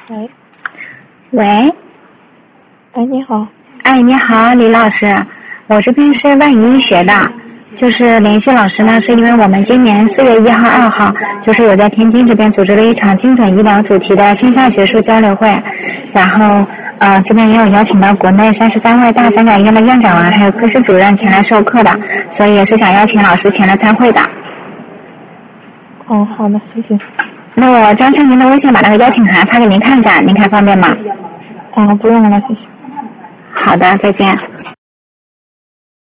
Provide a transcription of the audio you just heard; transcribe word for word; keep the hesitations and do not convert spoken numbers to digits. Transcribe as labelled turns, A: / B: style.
A: 喂，
B: 喂，
A: 哎，你好。
B: 哎，你好，李老师，我这边是万一医学的，就是联系老师呢，是因为我们今年四月一号、二号，就是有在天津这边组织了一场精准医疗主题的线下学术交流会，然后呃，这边也有邀请到国内三十三位大三甲医院的院长啊，还有科室主任前来授课的，所以也是想邀请老师前来参会的。
A: 哦，好的，谢谢。
B: 那我加上您的微信，把那个邀请函发给您看一下，您看方便吗？
A: 啊，不用了，谢谢。
B: 好的，再见。